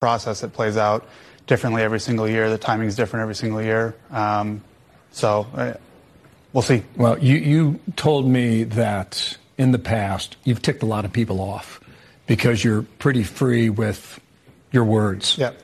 process that plays out differently every single year. The timing is different every single year. So we'll see. Well, you told me that in the past you've ticked a lot of people off because you're pretty free with your words. Yeah.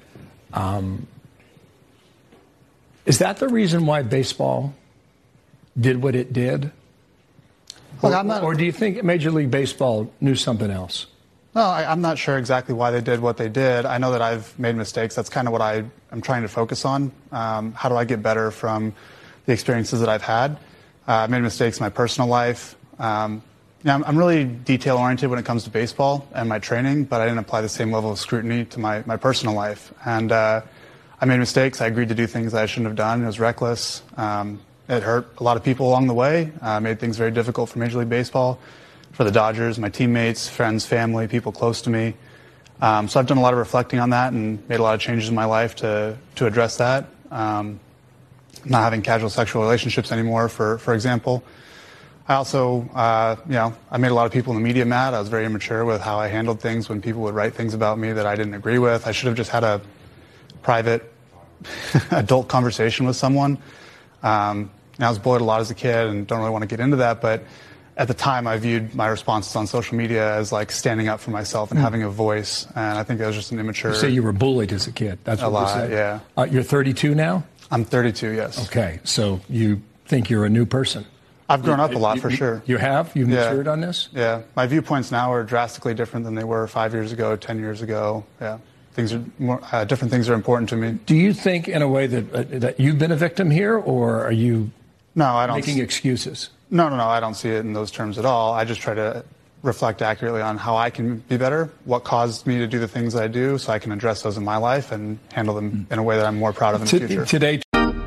Is that the reason why baseball did what it did? Look, or do you think Major League Baseball knew something else? No, I'm not sure exactly why they did what they did. I know that I've made mistakes. That's kind of what I'm trying to focus on. How do I get better from the experiences that I've had? I made mistakes in my personal life. I'm really detail-oriented when it comes to baseball and my training, but I didn't apply the same level of scrutiny to my personal life. And I made mistakes. I agreed to do things that I shouldn't have done. It was reckless. It hurt a lot of people along the way. Made things very difficult for Major League Baseball, for the Dodgers, my teammates, friends, family, people close to me. So I've done a lot of reflecting on that and made a lot of changes in my life to address that. Not having casual sexual relationships anymore, for example. I also, I made a lot of people in the media mad. I was very immature with how I handled things when people would write things about me that I didn't agree with. I should have just had a private adult conversation with someone. I was bullied a lot as a kid and don't really want to get into that, but at the time I viewed my responses on social media as like standing up for myself and having a voice, and I think that was just an immature... You say you were bullied as a kid. That's what you said? Yeah. You're 32 now? I'm 32, yes. Okay, so you think you're a new person? I've grown up a lot, for sure. You have? You've matured on this? Yeah. My viewpoints now are drastically different than they were 5 years ago, 10 years ago. Yeah. Things are more, different things are important to me. Do you think, in a way, that you've been a victim here, or are you making excuses? No, I don't see it in those terms at all. I just try to reflect accurately on how I can be better, what caused me to do the things I do, so I can address those in my life and handle them in a way that I'm more proud of in the future. Today.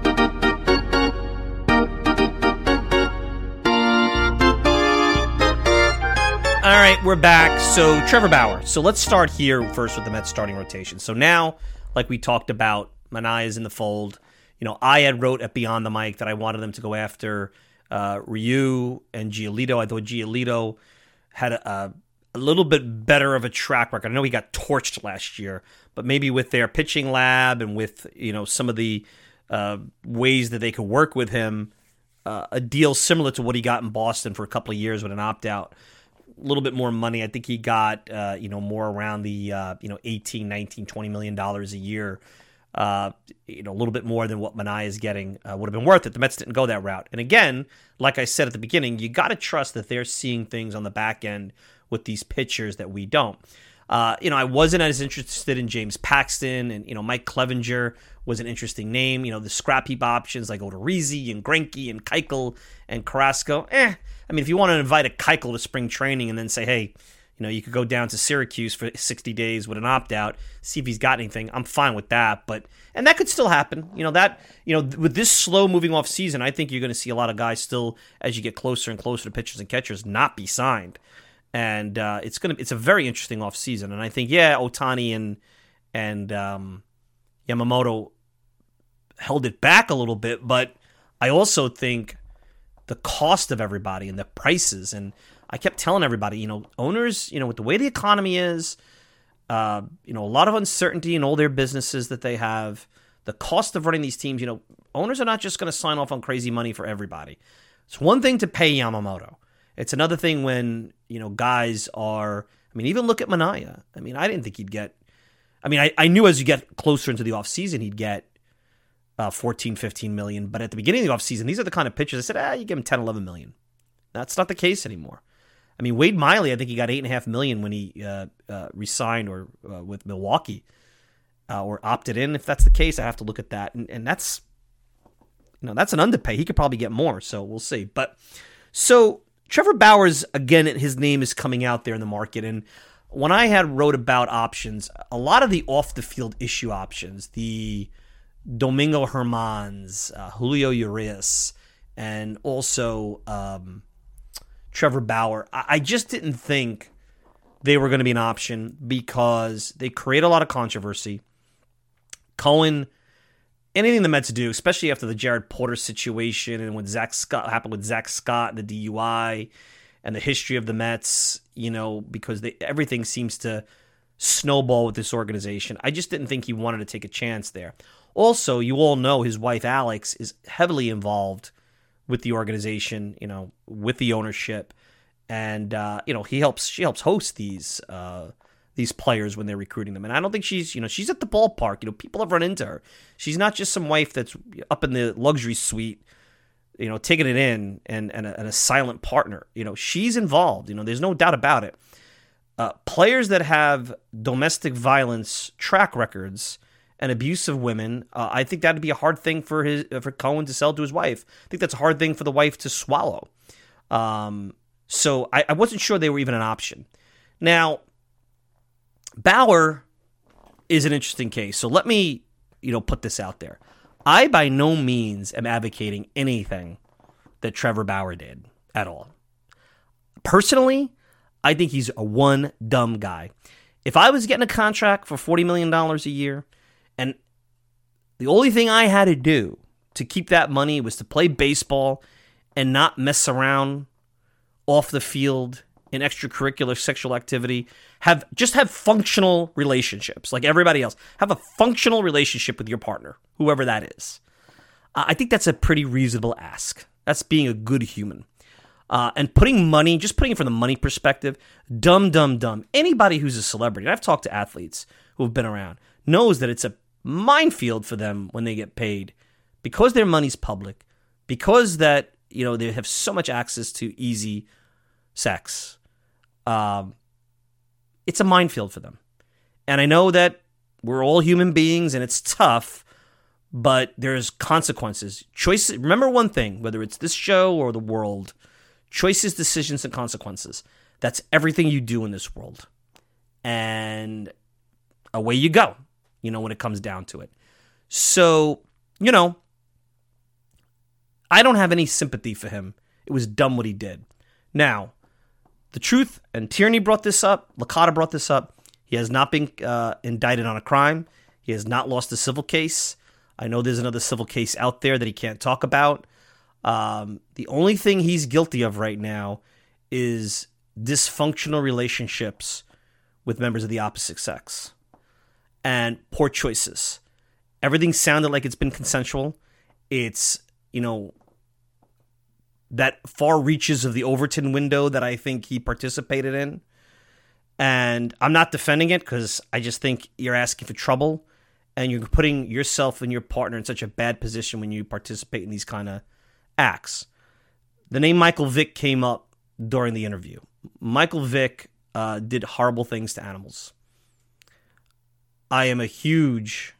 All right, we're back. So Trevor Bauer. So let's start here first with the Mets starting rotation. So now, like we talked about, Manaea's in the fold. You know, I had wrote at Beyond the Mic that I wanted them to go after Ryu and Giolito. I thought Giolito had a little bit better of a track record. I know he got torched last year, but maybe with their pitching lab and with, you know, some of the ways that they could work with him, a deal similar to what he got in Boston for a couple of years with an opt-out. A little bit more money. I think he got, more around the, $18, $19, $20 million a year. A little bit more than what Manaea is getting would have been worth it. The Mets didn't go that route. And again, like I said at the beginning, you got to trust that they're seeing things on the back end with these pitchers that we don't. I wasn't as interested in James Paxton, and, Mike Clevenger was an interesting name. The scrap heap options like Odorizzi and Greinke and Keuchel and Carrasco. I mean, if you want to invite a Keuchel to spring training and then say, hey, you could go down to Syracuse for 60 days with an opt-out, see if he's got anything. I'm fine with that, and that could still happen. With this slow moving off season, I think you're going to see a lot of guys still, as you get closer and closer to pitchers and catchers, not be signed. And it's a very interesting off season. And I think, Ohtani and Yamamoto held it back a little bit, but I also think the cost of everybody and the prices, and I kept telling everybody, owners, with the way the economy is, a lot of uncertainty in all their businesses that they have, the cost of running these teams, owners are not just going to sign off on crazy money for everybody. It's one thing to pay Yamamoto. It's another thing when, guys are, even look at Manaea. I didn't think he'd get, I knew as you get closer into the offseason, he'd get 14, 15 million. But at the beginning of the offseason, these are the kind of pitchers I said, you give him 10, 11 million. That's not the case anymore. Wade Miley, I think he got $8.5 million when he re-signed or with Milwaukee or opted in. If that's the case, I have to look at that, and that's that's an underpay. He could probably get more, so we'll see. But so Trevor Bauer's, again, his name is coming out there in the market, and when I had wrote about options, a lot of the off the field issue options, the Domingo Germans, Julio Urias, and also Trevor Bauer, I just didn't think they were going to be an option because they create a lot of controversy. Cohen, anything the Mets do, especially after the Jared Porter situation and what happened with Zach Scott and the DUI and the history of the Mets, because everything seems to snowball with this organization. I just didn't think he wanted to take a chance there. Also, you all know his wife, Alex, is heavily involved with the organization, with the ownership. And, she helps host these players when they're recruiting them. And I don't think she's at the ballpark. People have run into her. She's not just some wife that's up in the luxury suite, taking it in and a silent partner. She's involved. There's no doubt about it. Players that have domestic violence track records and abuse of women, I think that'd be a hard thing for Cohen to sell to his wife. I think that's a hard thing for the wife to swallow. So I wasn't sure they were even an option. Now, Bauer is an interesting case. So let me, put this out there. I by no means am advocating anything that Trevor Bauer did at all. Personally, I think he's one dumb guy. If I was getting a contract for $40 million a year, and the only thing I had to do to keep that money was to play baseball and not mess around off the field in extracurricular sexual activity, have functional relationships like everybody else. Have a functional relationship with your partner, whoever that is. I think that's a pretty reasonable ask. That's being a good human. And putting it from the money perspective, dumb. Anybody who's a celebrity, and I've talked to athletes who have been around, knows that it's a minefield for them when they get paid because their money's public, because that, they have so much access to easy sex. It's a minefield for them. And I know that we're all human beings and it's tough, but there's consequences. Choices. Remember one thing, whether it's this show or the world, choices, decisions, and consequences. That's everything you do in this world. And away you go, when it comes down to it. So, I don't have any sympathy for him. It was dumb what he did. Now, the truth, and Tierney brought this up, Licata brought this up, he has not been indicted on a crime. He has not lost a civil case. I know there's another civil case out there that he can't talk about. The only thing he's guilty of right now is dysfunctional relationships with members of the opposite sex and poor choices. Everything sounded like it's been consensual. It's, that far reaches of the Overton window that I think he participated in. And I'm not defending it because I just think you're asking for trouble and you're putting yourself and your partner in such a bad position when you participate in these kind of acts. The name Michael Vick came up during the interview. Michael Vick did horrible things to animals. I am a huge,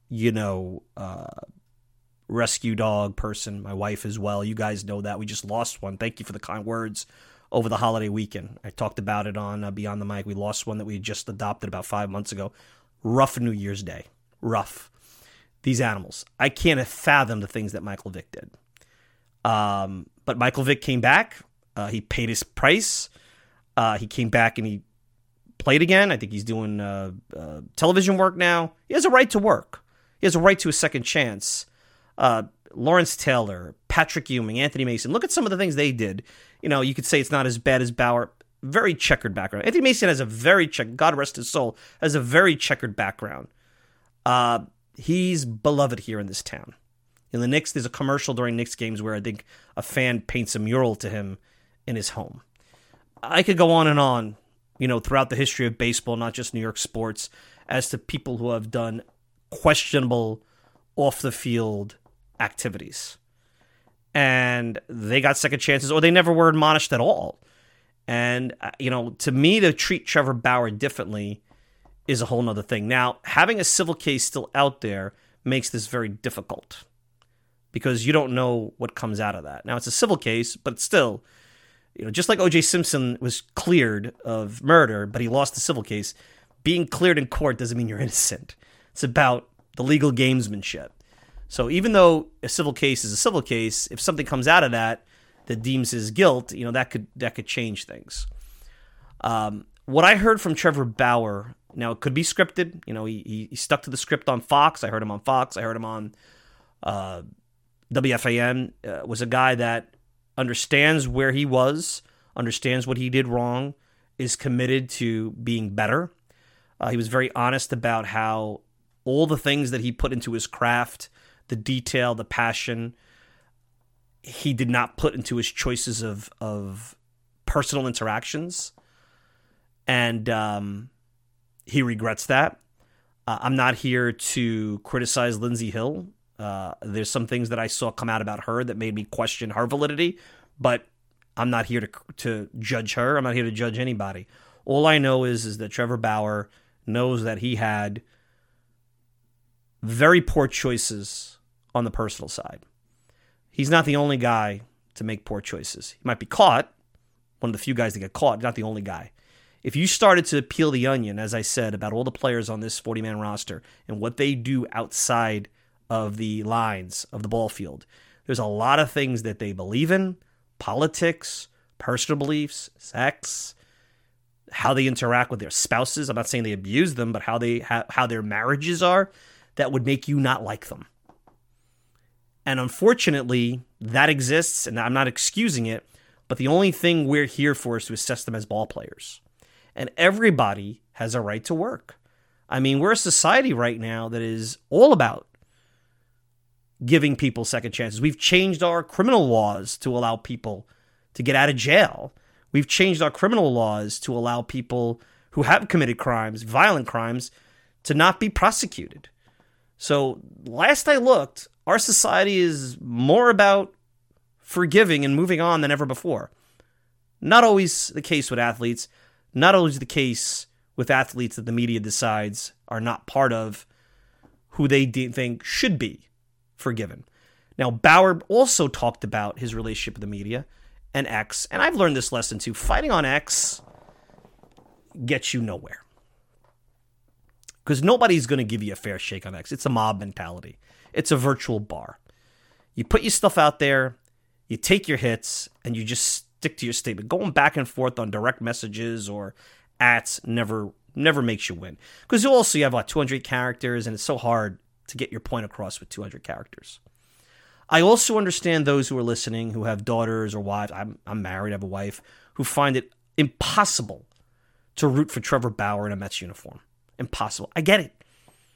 rescue dog person. My wife as well. You guys know that. We just lost one. Thank you for the kind words over the holiday weekend. I talked about it on Beyond the Mic. We lost one that we just adopted about 5 months ago. Rough New Year's Day. Rough. These animals. I can't fathom the things that Michael Vick did. But Michael Vick came back. He paid his price. He came back and he played again. I think he's doing television work now. He has a right to work. He has a right to a second chance. Lawrence Taylor, Patrick Ewing, Anthony Mason. Look at some of the things they did. You could say it's not as bad as Bauer. Very checkered background. Anthony Mason has a very God rest his soul, has a very checkered background. He's beloved here in this town. In the Knicks, there's a commercial during Knicks games where I think a fan paints a mural to him in his home. I could go on and on, throughout the history of baseball, not just New York sports, as to people who have done questionable off-the-field activities. And they got second chances, or they never were admonished at all. And, to me, to treat Trevor Bauer differently is a whole nother thing. Now, having a civil case still out there makes this very difficult because you don't know what comes out of that. Now, it's a civil case, but still, just like O.J. Simpson was cleared of murder, but he lost the civil case, being cleared in court doesn't mean you're innocent. It's about the legal gamesmanship. So even though a civil case is a civil case, if something comes out of that deems his guilt, that could change things. What I heard from Trevor Bauer, now it could be scripted. He stuck to the script on Fox. I heard him on Fox. I heard him on WFAN. Was a guy that understands where he was, understands what he did wrong, is committed to being better. He was very honest about how all the things that he put into his craft, the detail, the passion, he did not put into his choices of personal interactions. And he regrets that. I'm not here to criticize Lindsey Hill. There's some things that I saw come out about her that made me question her validity, but I'm not here to judge her. I'm not here to judge anybody. All I know is that Trevor Bauer knows that he had very poor choices on the personal side. He's not the only guy to make poor choices. He might be caught, one of the few guys that get caught, not the only guy. If you started to peel the onion, as I said, about all the players on this 40-man roster and what they do outside of the lines of the ball field, there's a lot of things that they believe in, politics, personal beliefs, sex, how they interact with their spouses. I'm not saying they abuse them, but how their marriages are, that would make you not like them. And unfortunately, that exists, and I'm not excusing it, but the only thing we're here for is to assess them as ball players. And everybody has a right to work. I mean, we're a society right now that is all about giving people second chances. We've changed our criminal laws to allow people to get out of jail. We've changed our criminal laws to allow people who have committed crimes, violent crimes, to not be prosecuted. So last I looked, our society is more about forgiving and moving on than ever before. Not always the case with athletes. Not always the case with athletes that the media decides are not part of who they think should be forgiven. Now, Bauer also talked about his relationship with the media and X, and I've learned this lesson too. Fighting on X gets you nowhere. Because nobody's going to give you a fair shake on X. It's a mob mentality. It's a virtual bar. You put your stuff out there, you take your hits, and you just stick to your statement. Going back and forth on direct messages or ats never makes you win. Because you have like 200 characters, and it's so hard to get your point across with 200 characters. I also understand those who are listening who have daughters or wives. I'm married, I have a wife, who find it impossible to root for Trevor Bauer in a Mets uniform. Impossible. I get it.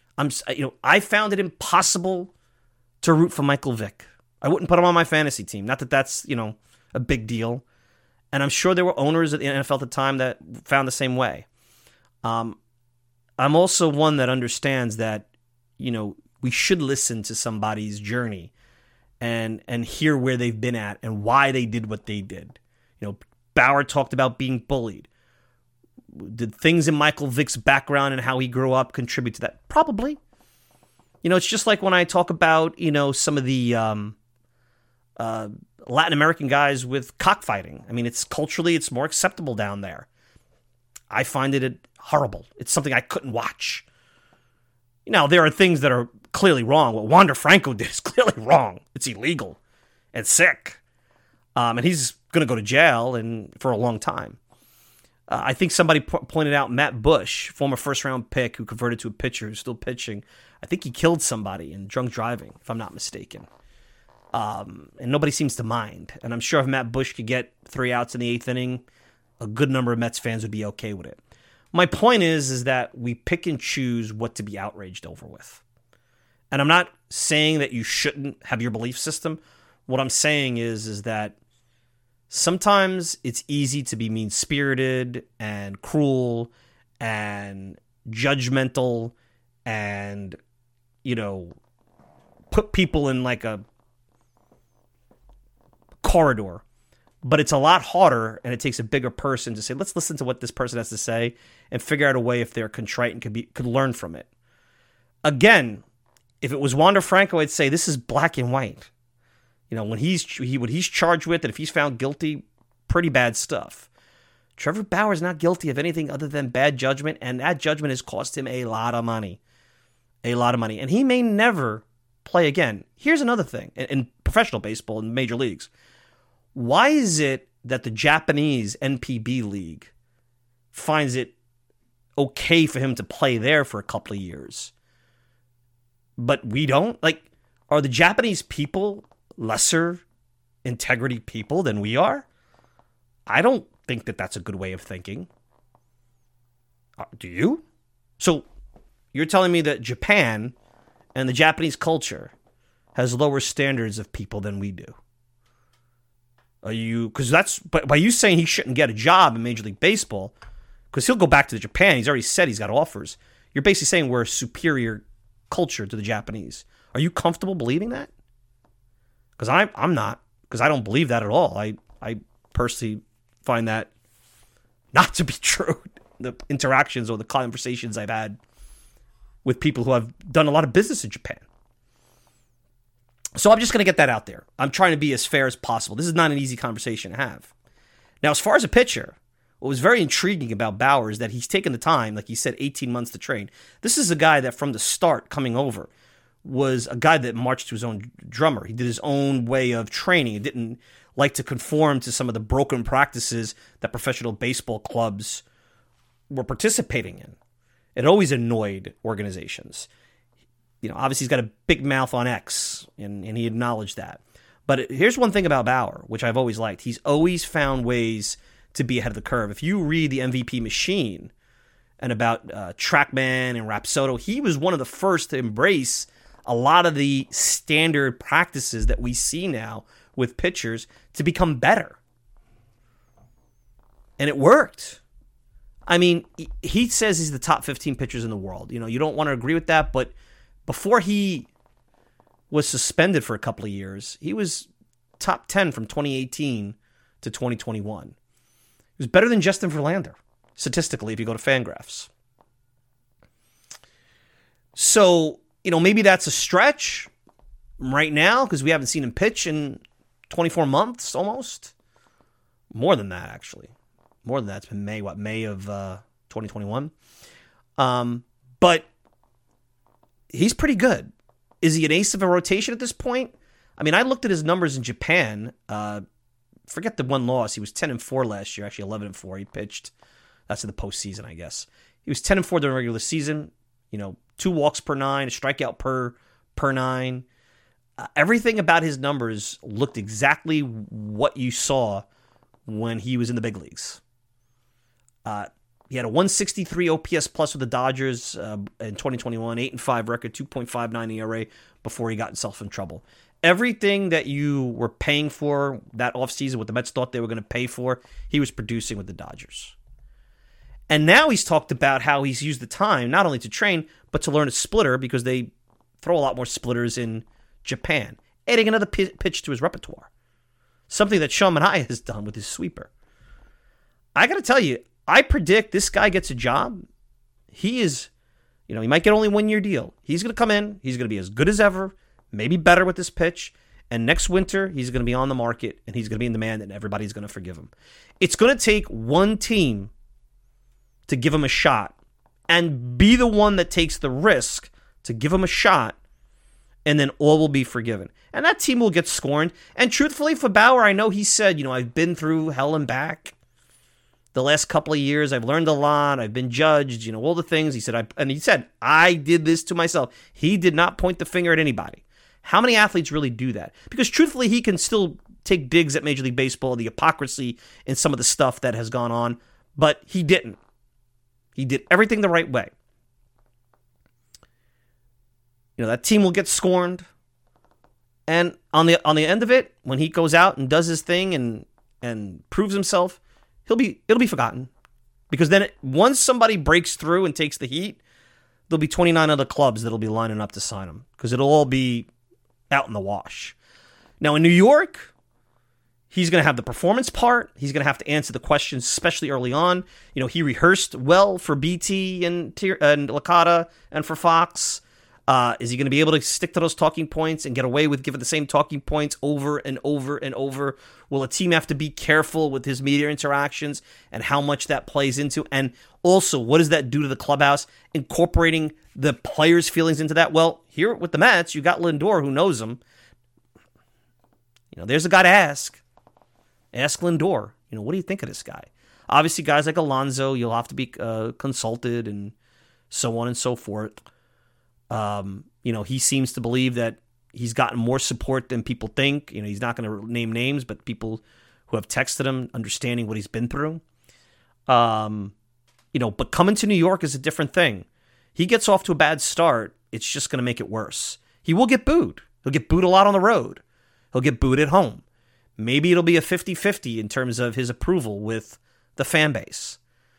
I found it impossible to root for Michael Vick. I wouldn't put him on my fantasy team. Not that that's, a big deal. And I'm sure there were owners at the NFL at the time that found the same way. I'm also one that understands that, we should listen to somebody's journey and hear where they've been at and why they did what they did. Bauer talked about being bullied. Did things in Michael Vick's background and how he grew up contribute to that? Probably. It's just like when I talk about, some of the Latin American guys with cockfighting. I mean, it's more acceptable down there. I find it horrible. It's something I couldn't watch. There are things that are clearly wrong. What Wander Franco did is clearly wrong. It's illegal and sick. And he's going to go to jail for a long time. I think somebody pointed out Matt Bush, former first-round pick who converted to a pitcher who's still pitching. I think he killed somebody in drunk driving, if I'm not mistaken. And nobody seems to mind. And I'm sure if Matt Bush could get 3 outs in the 8th inning, a good number of Mets fans would be okay with it. My point is that we pick and choose what to be outraged over with. And I'm not saying that you shouldn't have your belief system. What I'm saying is that sometimes it's easy to be mean-spirited and cruel and judgmental and, put people in like a corridor. But it's a lot harder, and it takes a bigger person to say, let's listen to what this person has to say and figure out a way if they're contrite and could learn from it. Again, if it was Wander Franco, I'd say this is black and white. When he's charged with, and if he's found guilty, pretty bad stuff. Trevor Bauer is not guilty of anything other than bad judgment, and that judgment has cost him a lot of money. A lot of money. And he may never play again. Here's another thing. In professional baseball, in major leagues, why is it that the Japanese NPB League finds it okay for him to play there for a couple of years, but we don't? Are the Japanese people lesser integrity people than we are? I don't think that that's a good way of thinking. Do you? So you're telling me that Japan and the Japanese culture has lower standards of people than we do? Are you, because that's, but by you saying he shouldn't get a job in Major League Baseball, because he'll go back to Japan, he's already said he's got offers. You're basically saying we're a superior culture to the Japanese. Are you comfortable believing that? Because I'm not, because I don't believe that at all. I personally find that not to be true. The interactions or the conversations I've had with people who have done a lot of business in Japan. So I'm just going to get that out there. I'm trying to be as fair as possible. This is not an easy conversation to have. Now, as far as a pitcher, what was very intriguing about Bauer is that he's taken the time, like he said, 18 months to train. This is a guy that from the start coming over was a guy that marched to his own drummer. He did his own way of training. He didn't like to conform to some of the broken practices that professional baseball clubs were participating in. It always annoyed organizations. Obviously he's got a big mouth on X, and he acknowledged that. But here's one thing about Bauer, which I've always liked. He's always found ways to be ahead of the curve. If you read the MVP Machine and about TrackMan and Rapsodo, he was one of the first to embrace a lot of the standard practices that we see now with pitchers to become better. And it worked. I mean, he says he's the top 15 pitchers in the world. You don't want to agree with that, but before he was suspended for a couple of years, he was top 10 from 2018 to 2021. He was better than Justin Verlander, statistically, if you go to Fangraphs. So, maybe that's a stretch right now because we haven't seen him pitch in 24 months almost. More than that, actually. More than that. It's been May of 2021. But he's pretty good. Is he an ace of a rotation at this point? I mean, I looked at his numbers in Japan. Forget the one loss. He was 10-4 last year. Actually, 11-4. He pitched. That's in the postseason, I guess. He was 10-4 during the regular season. 2 walks per 9, a strikeout per 9. Everything about his numbers looked exactly what you saw when he was in the big leagues. He had a 163 OPS plus with the Dodgers in 2021, 8-5 record, 2.59 ERA before he got himself in trouble. Everything that you were paying for that offseason, what the Mets thought they were going to pay for, he was producing with the Dodgers. And now he's talked about how he's used the time not only to train, but to learn a splitter because they throw a lot more splitters in Japan, adding another pitch to his repertoire. Something that Sean Manaea has done with his sweeper. I got to tell you, I predict this guy gets a job. He is, he might get only a 1-year deal. He's going to come in. He's going to be as good as ever, maybe better with this pitch. And next winter, he's going to be on the market, and he's going to be in demand, and everybody's going to forgive him. It's going to take one team to give him a shot and be the one that takes the risk to give him a shot, and then all will be forgiven. And that team will get scorned. And truthfully, for Bauer, I know he said, I've been through hell and back the last couple of years. I've learned a lot. I've been judged, all the things. He said, I did this to myself. He did not point the finger at anybody. How many athletes really do that? Because truthfully, he can still take digs at Major League Baseball, the hypocrisy and some of the stuff that has gone on, but he didn't. He did everything the right way. That team will get scorned. And on the end of it, when he goes out and does his thing and proves himself, it'll be forgotten. Because then once somebody breaks through and takes the heat, there'll be 29 other clubs that'll be lining up to sign him. Because it'll all be out in the wash. Now in New York, he's going to have the performance part. He's going to have to answer the questions, especially early on. He rehearsed well for BT and Licata and for Fox. Is he going to be able to stick to those talking points and get away with giving the same talking points over and over and over? Will a team have to be careful with his media interactions and how much that plays into? And also, what does that do to the clubhouse? Incorporating the players' feelings into that? Well, here with the Mets, you got Lindor who knows him. There's a guy to ask. Ask Lindor. What do you think of this guy? Obviously, guys like Alonso, you'll have to be consulted and so on and so forth. He seems to believe that he's gotten more support than people think. He's not going to name names, but people who have texted him, understanding what he's been through. But coming to New York is a different thing. he gets off to a bad start, it's just going to make it worse. He will get booed. He'll get booed a lot on the road. He'll get booed at home. Maybe it'll be a 50-50 in terms of his approval with the fan base.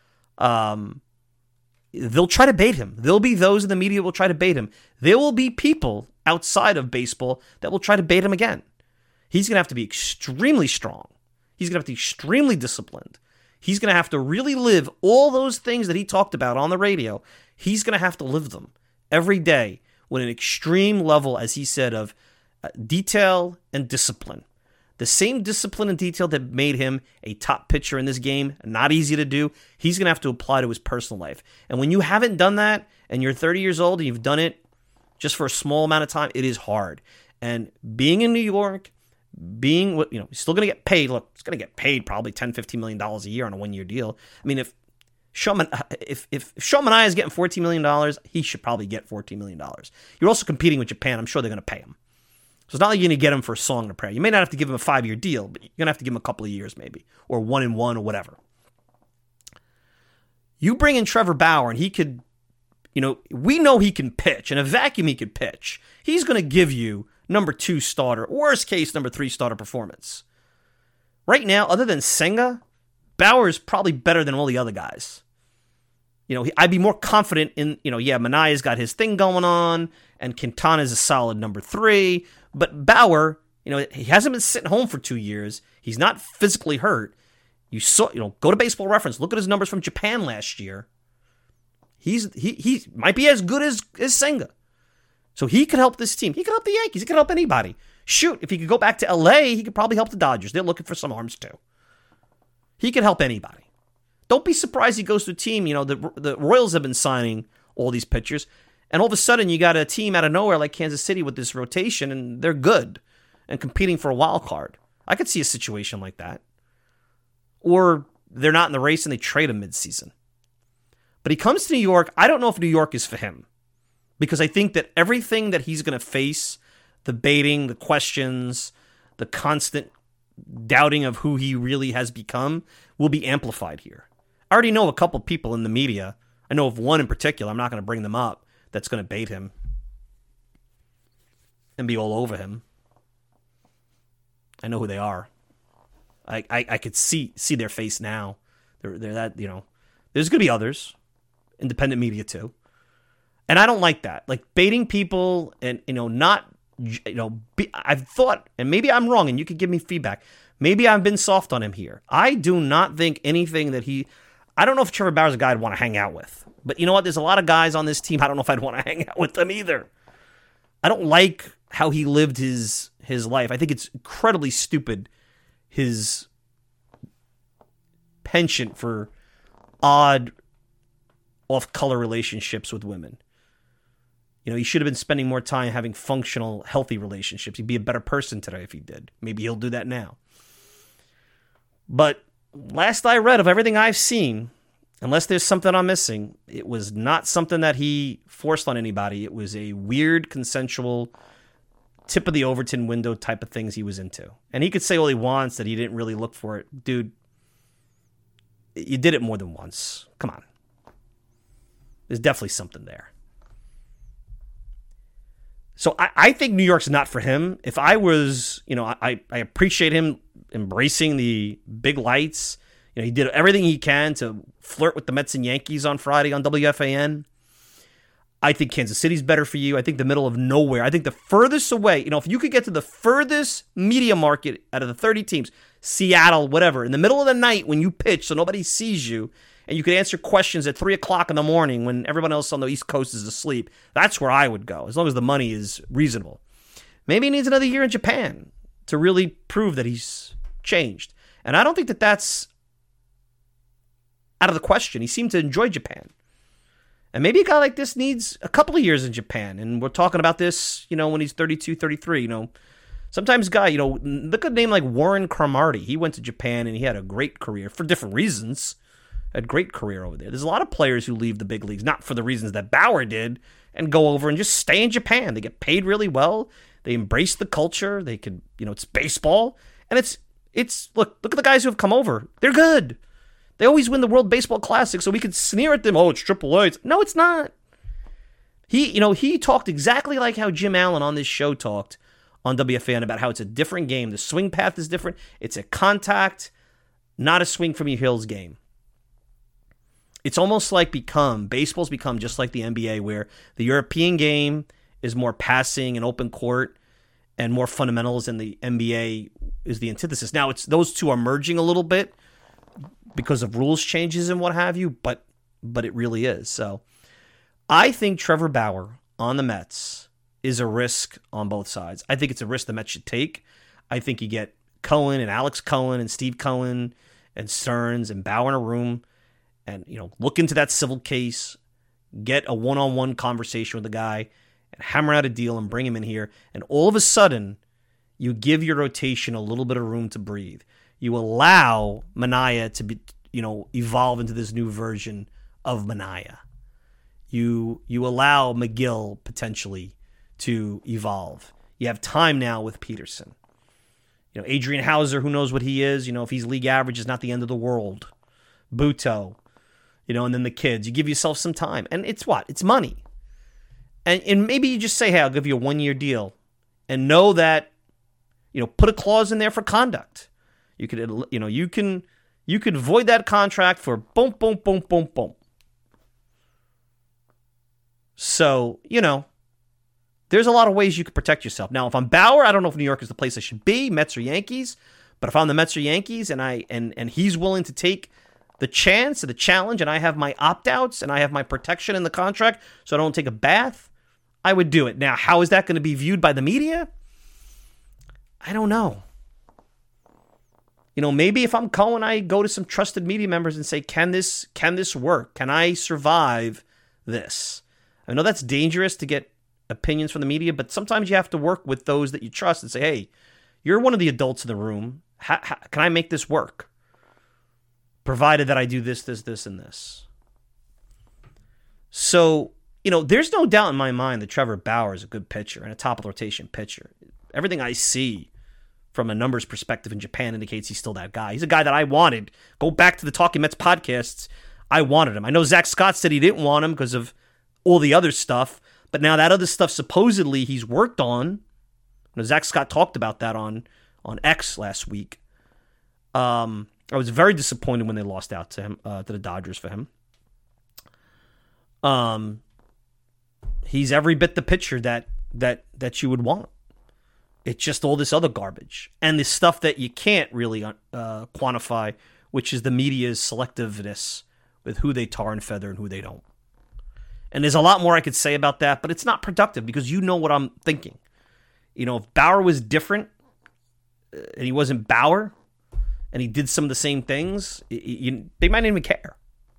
They'll try to bait him. There'll be those in the media who will try to bait him. There will be people outside of baseball that will try to bait him again. He's going to have to be extremely strong. He's going to have to be extremely disciplined. He's going to have to really live all those things that he talked about on the radio. He's going to have to live them every day with an extreme level, as he said, of detail and discipline. The same discipline and detail that made him a top pitcher in this game, not easy to do, he's going to have to apply to his personal life. And when you haven't done that, and you're 30 years old, and you've done it just for a small amount of time, it is hard. And being in New York, he's still going to get paid. Look, he's going to get paid probably $10, $15 million a year on a one-year deal. I mean, if Sean Manaea is getting $14 million, he should probably get $14 million. You're also competing with Japan. I'm sure they're going to pay him. So it's not like you're going to get him for a song and a prayer. You may not have to give him a 5-year deal, but you're going to have to give him a couple of years maybe, or 1-1 or whatever. You bring in Trevor Bauer, and he could, we know he can pitch. In a vacuum, he could pitch. He's going to give you number 2 starter, worst case, number 3 starter performance. Right now, other than Senga, Bauer is probably better than all the other guys. I'd be more confident in, Manaea's got his thing going on, and Quintana's a solid number 3. But Bauer, he hasn't been sitting home for 2 years. He's not physically hurt. You saw, go to Baseball Reference. Look at his numbers from Japan last year. He might be as good as Senga. So he could help this team. He could help the Yankees. He could help anybody. Shoot, if he could go back to L.A., he could probably help the Dodgers. They're looking for some arms too. He could help anybody. Don't be surprised he goes to a team. The Royals have been signing all these pitchers, and all of a sudden you got a team out of nowhere like Kansas City with this rotation, and they're good and competing for a wild card. I could see a situation like that. Or they're not in the race and they trade him midseason. But he comes to New York. I don't know if New York is for him, because I think that everything that he's going to face, the baiting, the questions, the constant doubting of who he really has become, will be amplified here. I already know a couple people in the media. I know of one in particular, I'm not going to bring them up, that's going to bait him and be all over him. I know who they are. I could see their face now. They're that, there's going to be others, independent media too. And I don't like that. Like baiting people and, I've thought, and maybe I'm wrong and you could give me feedback. Maybe I've been soft on him here. I do not think anything that I don't know if Trevor Bauer's a guy I'd want to hang out with. But you know what? There's a lot of guys on this team I don't know if I'd want to hang out with them either. I don't like how he lived his life. I think it's incredibly stupid, his penchant for odd, off-color relationships with women. He should have been spending more time having functional, healthy relationships. He'd be a better person today if he did. Maybe he'll do that now. But last I read of everything I've seen, unless there's something I'm missing, it was not something that he forced on anybody. It was a weird, consensual, tip of the Overton window type of things he was into. And he could say all he wants that he didn't really look for it. Dude, you did it more than once. Come on. There's definitely something there. So I think New York's not for him. If I was, I appreciate him embracing the big lights. He did everything he can to flirt with the Mets and Yankees on Friday on WFAN. I think Kansas City's better for you. I think the middle of nowhere. I think the furthest away, if you could get to the furthest media market out of the 30 teams, Seattle, whatever, in the middle of the night when you pitch so nobody sees you, and you could answer questions at 3 o'clock in the morning when everyone else on the East Coast is asleep, that's where I would go, as long as the money is reasonable. Maybe he needs another year in Japan to really prove that he's changed. And I don't think that that's out of the question. He seemed to enjoy Japan. And maybe a guy like this needs a couple of years in Japan. And we're talking about this, when he's 32, 33, Sometimes look at a name like Warren Cromartie. He went to Japan and he had a great career for different reasons. A great career over there. There's a lot of players who leave the big leagues, not for the reasons that Bauer did, and go over and just stay in Japan. They get paid really well. They embrace the culture. They could, it's baseball. And it's look at the guys who have come over. They're good. They always win the World Baseball Classic, so we could sneer at them. Oh, it's AAA. No, it's not. He talked exactly like how Jim Allen on this show talked on WFAN about how it's a different game. The swing path is different. It's a contact, not a swing from your heels game. It's almost like baseball's become just like the NBA, where the European game is more passing and open court and more fundamentals, and the NBA is the antithesis. Now, those two are merging a little bit because of rules changes and what have you, but it really is. So I think Trevor Bauer on the Mets is a risk on both sides. I think it's a risk the Mets should take. I think you get Cohen and Alex Cohen and Steve Cohen and Stearns and Bauer in a room and, look into that civil case, get a one-on-one conversation with the guy and hammer out a deal and bring him in here. And all of a sudden, you give your rotation a little bit of room to breathe. You allow Manaea to be, evolve into this new version of Manaea. You allow McGill potentially to evolve. You have time now with Peterson. Adrian Hauser, who knows what he is? If he's league average, is not the end of the world. Buto, and then the kids. You give yourself some time. And it's what? It's money. And maybe you just say, hey, I'll give you a 1-year deal. And know that, put a clause in there for conduct. You could void that contract for boom, boom, boom, boom, boom. So, there's a lot of ways you could protect yourself. Now, if I'm Bauer, I don't know if New York is the place I should be, Mets or Yankees. But if I'm the Mets or Yankees and he's willing to take the chance or the challenge, and I have my opt-outs and I have my protection in the contract so I don't take a bath, I would do it. Now, how is that going to be viewed by the media? I don't know. Maybe if I'm Cohen, I go to some trusted media members and say, can this work? Can I survive this? I know that's dangerous to get opinions from the media, but sometimes you have to work with those that you trust and say, hey, you're one of the adults in the room. How can I make this work? Provided that I do this, and this. So, there's no doubt in my mind that Trevor Bauer is a good pitcher and a top of the rotation pitcher. Everything I see from a numbers perspective in Japan indicates he's still that guy. He's a guy that I wanted. Go back to the Talking Mets podcasts. I wanted him. I know Zach Scott said he didn't want him because of all the other stuff, but now that other stuff supposedly he's worked on. Zach Scott talked about that on X last week. I was very disappointed when they lost out to him, to the Dodgers for him. He's every bit the pitcher that you would want. It's just all this other garbage and the stuff that you can't really quantify, which is the media's selectiveness with who they tar and feather and who they don't. And there's a lot more I could say about that, but it's not productive because you know what I'm thinking. If Bauer was different and he wasn't Bauer and he did some of the same things, they might not even care.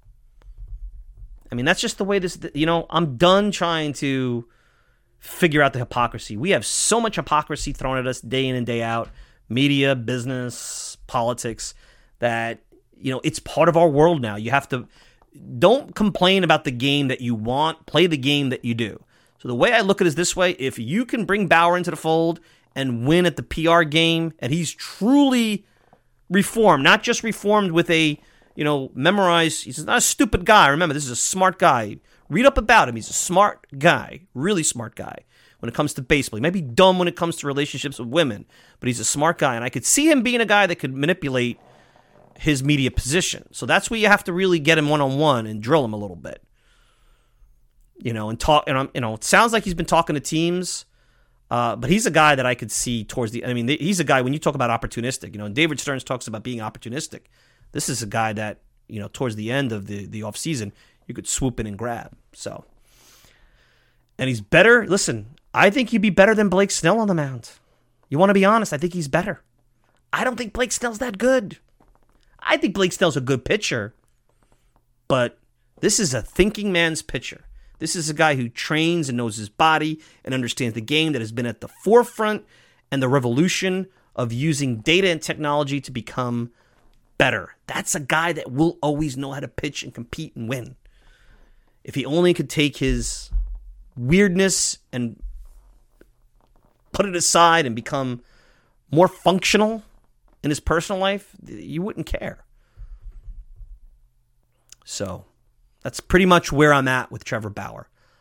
I mean, that's just the way this, I'm done trying to figure out the hypocrisy. We have so much hypocrisy thrown at us day in and day out, media, business, politics, that, it's part of our world now. You have to, don't complain about the game that you want, play the game that you do. So the way I look at it is this way: if you can bring Bauer into the fold and win at the PR game, and he's truly reformed, not just reformed with a, memorized, he's not a stupid guy. Remember, this is a smart guy. Read up about him. He's a smart guy, really smart guy when it comes to baseball. He might be dumb when it comes to relationships with women, but he's a smart guy, and I could see him being a guy that could manipulate his media position. So that's where you have to really get him one-on-one and drill him a little bit. And talk, and it sounds like he's been talking to teams, but he's a guy that I could see towards the. I mean, he's a guy when you talk about opportunistic. And David Stearns talks about being opportunistic. This is a guy that towards the end of the offseason, you could swoop in and grab. So, and he's better. Listen, I think he'd be better than Blake Snell on the mound. You want to be honest? I think he's better. I don't think Blake Snell's that good. I think Blake Snell's a good pitcher, but this is a thinking man's pitcher. This is a guy who trains and knows his body and understands the game, that has been at the forefront and the revolution of using data and technology to become better. That's a guy that will always know how to pitch and compete and win. If he only could take his weirdness and put it aside and become more functional in his personal life, you wouldn't care. So that's pretty much where I'm at with Trevor Bauer.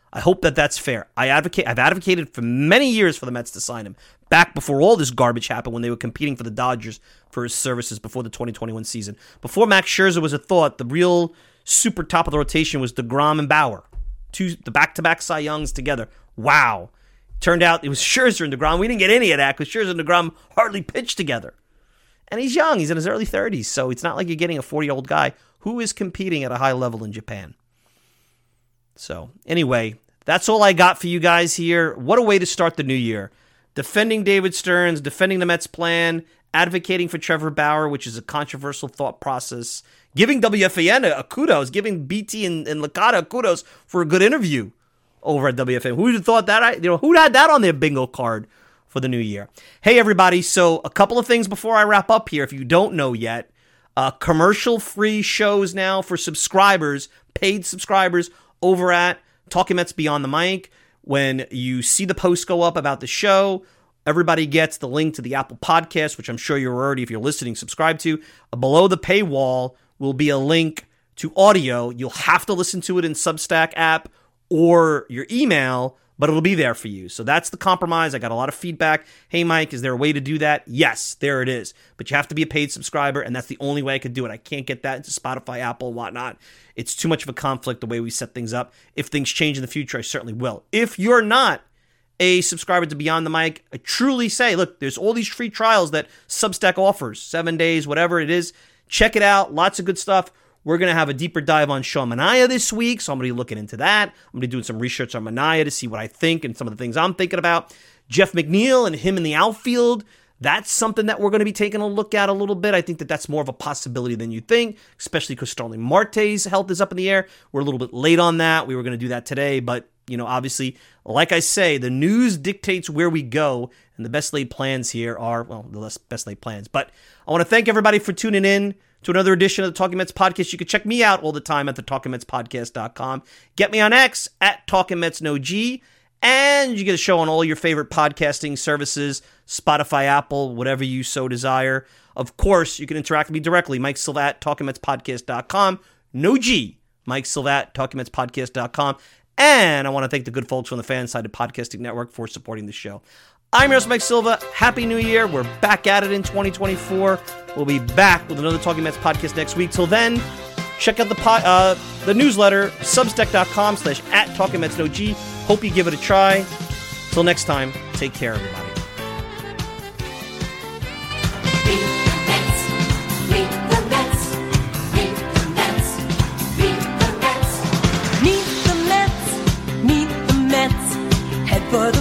I hope that that's fair. I've advocated for many years for the Mets to sign him, back before all this garbage happened when they were competing for the Dodgers for his services before the 2021 season. Before Max Scherzer was a thought, the real super top of the rotation was DeGrom and Bauer. The back-to-back Cy Youngs together. Wow. Turned out it was Scherzer and DeGrom. We didn't get any of that because Scherzer and DeGrom hardly pitched together. And he's young. He's in his early 30s, so it's not like you're getting a 40-year-old guy who is competing at a high level in Japan. So, anyway, that's all I got for you guys here. What a way to start the new year. Defending David Stearns, defending the Mets plan, advocating for Trevor Bauer, which is a controversial thought process, giving WFAN a kudos, giving BT and Licata kudos for a good interview over at WFAN. Who would have thought that? Who had that on their bingo card for the new year? Hey, everybody. So a couple of things before I wrap up here. If you don't know yet, commercial-free shows now for subscribers, paid subscribers over at Talking Mets Beyond the Mic. When you see the post go up about the show, everybody gets the link to the Apple Podcast, which I'm sure you're already, if you're listening, subscribed to. Below the paywall will be a link to audio. You'll have to listen to it in Substack app or your email, but it'll be there for you. So that's the compromise. I got a lot of feedback. Hey, Mike, is there a way to do that? Yes, there it is. But you have to be a paid subscriber, and that's the only way I could do it. I can't get that into Spotify, Apple, and whatnot. It's too much of a conflict the way we set things up. If things change in the future, I certainly will. If you're not a subscriber to Beyond the Mic, I truly say, look, there's all these free trials that Substack offers, 7 days, whatever it is. Check it out. Lots of good stuff. We're going to have a deeper dive on Sean Manaea this week, so I'm going to be looking into that. I'm going to be doing some research on Manaea to see what I think and some of the things I'm thinking about. Jeff McNeil and him in the outfield, that's something that we're going to be taking a look at a little bit. I think that that's more of a possibility than you think, especially because Starling Marte's health is up in the air. We're a little bit late on that. We were going to do that today, but obviously, like I say, the news dictates where we go, and the best laid plans here are, well, the best laid plans. But I want to thank everybody for tuning in to another edition of the Talking Mets podcast. You can check me out all the time at the TalkingMetsPodcast.com. Get me on X at TalkingMetsNoG, and you get a show on all your favorite podcasting services, Spotify, Apple, whatever you so desire. Of course, you can interact with me directly, Mike Silva at TalkingMetsPodcast.com. No G, Mike Silva at TalkingMetsPodcast.com. And I want to thank the good folks from the Fansided Podcasting Network for supporting the show. I'm your host, Mike Silva. Happy New Year. We're back at it in 2024. We'll be back with another Talking Mets podcast next week. Till then, check out the newsletter, substack.com/@TalkingMetsNoG. Hope you give it a try. Till next time, take care, everybody. For the